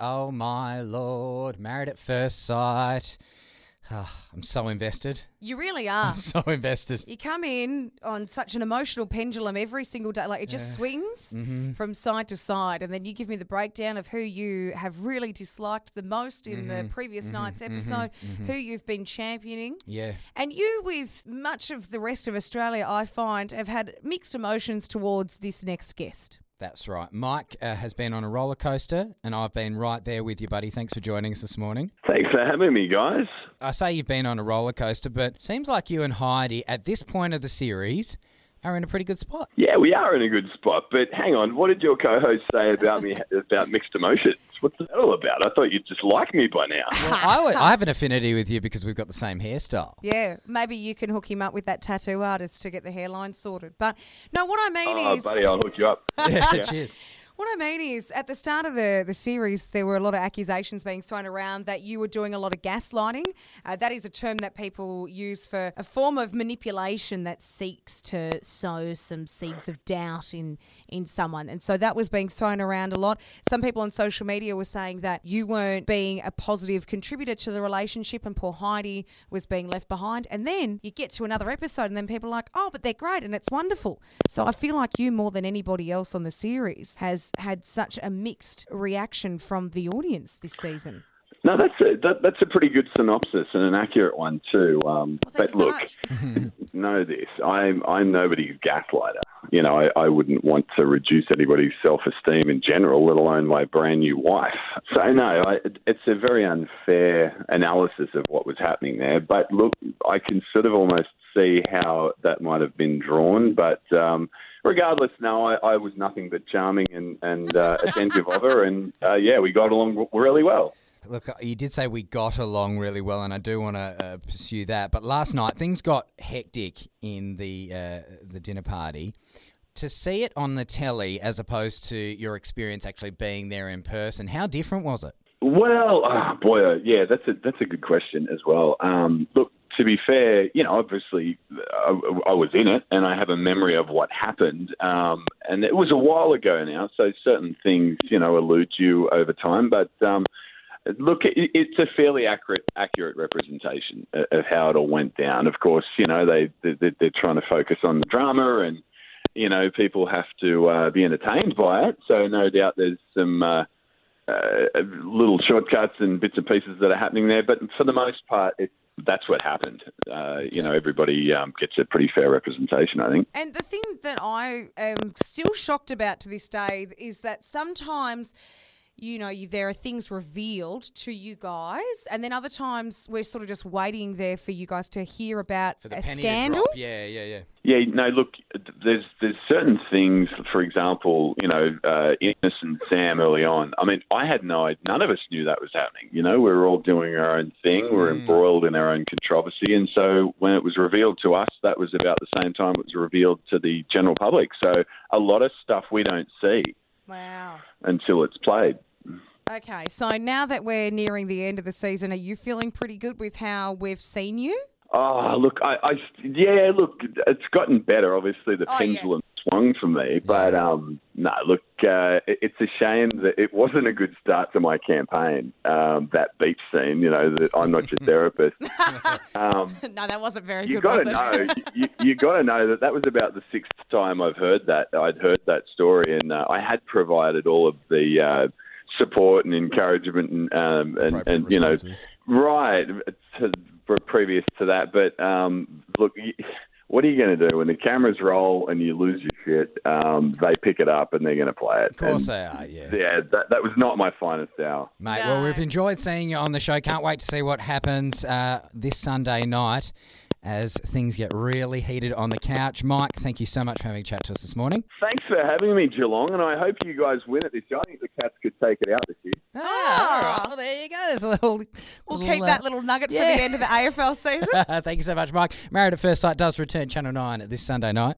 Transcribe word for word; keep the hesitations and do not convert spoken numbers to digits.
Oh, my Lord. Married at First Sight. Oh, I'm so invested. You really are. I'm so invested. You come in on such an emotional pendulum every single day. Like, it just Yeah. swings Mm-hmm. from side to side. And then you give me the breakdown of who you have really disliked the most in Mm-hmm. the previous Mm-hmm. night's Mm-hmm. episode, Mm-hmm. who you've been championing. Yeah. And you, with much of the rest of Australia, I find, have had mixed emotions towards this next guest. That's right. Mike uh, has been on a roller coaster, and I've been right there with you, buddy. Thanks for joining us this morning. Thanks for having me, guys. I say you've been on a roller coaster, but seems like you and Heidi, at this point of the series, are in a pretty good spot. Yeah, we are in a good spot, but hang on. What did your co-host say about me about mixed emotions? What's that all about? I thought you'd just like me by now. Well, I, would- I have an affinity with you because we've got the same hairstyle. Yeah, maybe you can hook him up with that tattoo artist to get the hairline sorted. But no, what I mean Oh, is... buddy, I'll hook you up. Yeah, cheers. What I mean is, at the start of the, the series, there were a lot of accusations being thrown around that you were doing a lot of gaslighting. Uh, that is a term that people use for a form of manipulation that seeks to sow some seeds of doubt in, in someone. And so that was being thrown around a lot. Some people on social media were saying that you weren't being a positive contributor to the relationship and poor Heidi was being left behind. And then you get to another episode and then people are like, oh, but they're great and it's wonderful. So I feel like you, more than anybody else on the series, has had such a mixed reaction from the audience this season. No, that's a that, that's a pretty good synopsis and an accurate one too. Um, Well, thank but you so look, much. know this: I'm I'm nobody's gaslighter. You know, I, I wouldn't want to reduce anybody's self-esteem in general, let alone my brand new wife. So no, I, it's a very unfair analysis of what was happening there. But look, I can sort of almost see how that might have been drawn, but. Um, Regardless, no, I, I was nothing but charming and, and uh, attentive of her, and uh, yeah, we got along really well. Look, you did say we got along really well, and I do want to uh, pursue that. But last night, things got hectic in the uh, the dinner party. To see it on the telly as opposed to your experience actually being there in person, how different was it? Well, oh boy, uh, yeah, that's a that's a good question as well. Um, look, to be fair, you know, obviously I, I was in it and I have a memory of what happened. Um, and it was a while ago now, so certain things, you know, elude you over time. But um, look, it, it's a fairly accurate accurate representation of, of how it all went down. Of course, you know, they, they, they're trying to focus on the drama and, you know, people have to uh, be entertained by it. So no doubt there's some... Uh, Uh, little shortcuts and bits and pieces that are happening there, but for the most part, it, that's what happened. Uh, you know, everybody um, gets a pretty fair representation, I think. And the thing that I am still shocked about to this day is that sometimes, you know, you, there are things revealed to you guys, and then other times we're sort of just waiting there for you guys to hear about For the a penny scandal. to drop. Yeah, yeah, yeah. Yeah, no, look, there's there's certain things, for example, you know, uh, Ines and Sam early on. I mean, I had no idea, none of us knew that was happening. You know, we were all doing our own thing. We were Mm. embroiled in our own controversy. And so when it was revealed to us, that was about the same time it was revealed to the general public. So a lot of stuff we don't see Wow. until it's played. Okay, so now that we're nearing the end of the season, are you feeling pretty good with how we've seen you? Oh, look, I, I, yeah, look, it's gotten better. Obviously, the Oh, pendulum swung for me, but um, no, look, uh, it, it's a shame that it wasn't a good start to my campaign. Um, that beach scene, you know, that I'm not your therapist. Um, No, that wasn't very you good, got was to it? know, you, you got to know that that was about the sixth time I've heard that. I'd heard that story, and uh, I had provided all of the uh, support and encouragement, and um, and, Appropriate and you know, responses. right. To, previous to that, but um, look, what are you going to do when the cameras roll and you lose your shit? Um, they pick it up and they're going to play it. Of course and, they are, yeah. Yeah, that, that was not my finest hour. Mate, No. well, we've enjoyed seeing you on the show. Can't wait to see what happens uh, this Sunday night as things get really heated on the couch. Mike, thank you so much for having a chat to us this morning. Thanks for having me, Geelong, and I hope you guys win it this year. I think the Cats could take it out this year. Ah, all right. Well, there you go. There's a little, We'll little, keep uh, that little nugget yeah. for the end of the A F L season. Thank you so much, Mike. Married at First Sight does return Channel nine this Sunday night.